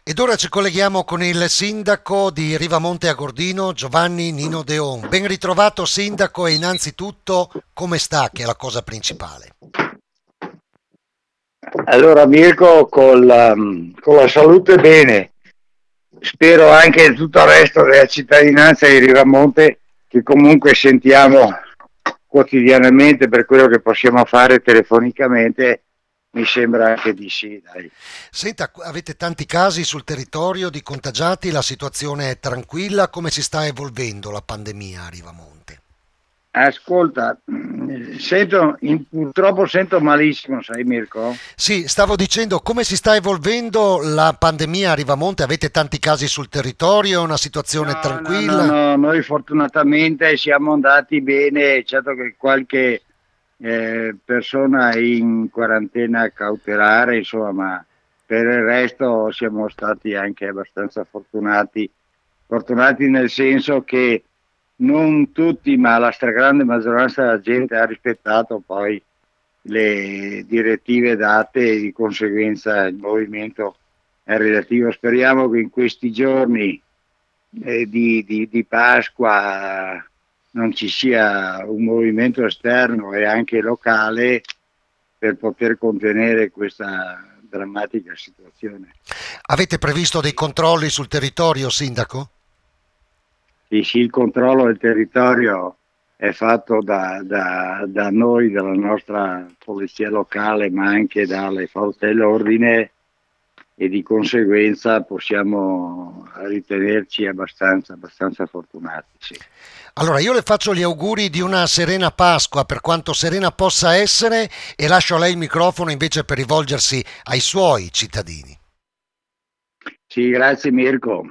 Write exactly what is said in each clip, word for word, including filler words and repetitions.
Ed ora ci colleghiamo con il sindaco di Rivamonte Agordino, Giovanni Nino Deon. Ben ritrovato sindaco e innanzitutto come sta, che è la cosa principale. Allora Mirko, con la, con la salute bene, spero anche tutto il resto della cittadinanza di Rivamonte che comunque sentiamo quotidianamente per quello che possiamo fare telefonicamente, mi sembra anche di sì, dai. Senta, avete tanti casi sul territorio di contagiati, la situazione è tranquilla, come si sta evolvendo la pandemia a Rivamonte? Ascolta, sento, in- purtroppo sento malissimo, sai Mirko? Sì, stavo dicendo come si sta evolvendo la pandemia a Rivamonte, avete tanti casi sul territorio, è una situazione No, no, no, tranquilla? no, noi fortunatamente siamo andati bene, certo che qualche eh, persona in quarantena cautelare, insomma, ma per il resto siamo stati anche abbastanza fortunati, fortunati nel senso che non tutti, ma la stragrande maggioranza della gente ha rispettato poi le direttive date e di conseguenza il movimento è relativo. Speriamo che in questi giorni eh, di, di, di Pasqua non ci sia un movimento esterno e anche locale per poter contenere questa drammatica situazione. Avete previsto dei controlli sul territorio, sindaco? Sì, sì, il controllo del territorio è fatto da, da, da noi, dalla nostra polizia locale, ma anche dalle forze dell'ordine e di conseguenza possiamo ritenerci abbastanza, abbastanza fortunati. Sì. Allora, io le faccio gli auguri di una serena Pasqua, per quanto serena possa essere, e lascio a lei il microfono invece per rivolgersi ai suoi cittadini. Sì, grazie Mirko.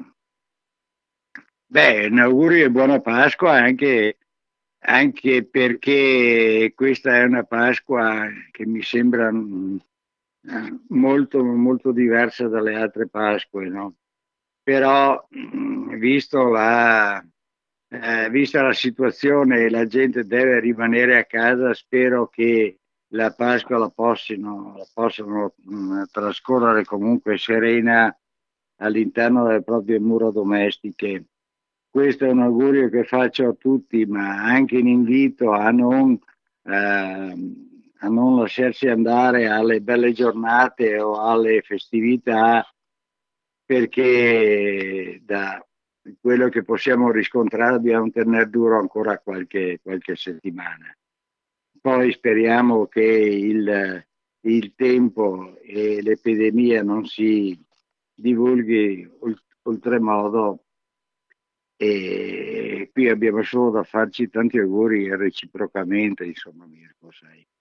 Beh, un augurio e buona Pasqua anche, anche perché questa è una Pasqua che mi sembra mm, molto, molto diversa dalle altre Pasque, no? Però, mm, visto la, eh, vista la situazione e la gente deve rimanere a casa, spero che la Pasqua la possano, la possano mm, trascorrere comunque serena all'interno delle proprie mura domestiche. Questo è un augurio che faccio a tutti, ma anche in invito a non, ehm, a non lasciarsi andare alle belle giornate o alle festività, perché da quello che possiamo riscontrare dobbiamo tenere duro ancora qualche, qualche settimana. Poi speriamo che il, il tempo e l'epidemia non si divulghi oltremodo e qui abbiamo solo da farci tanti auguri reciprocamente, insomma, Mirko, sai.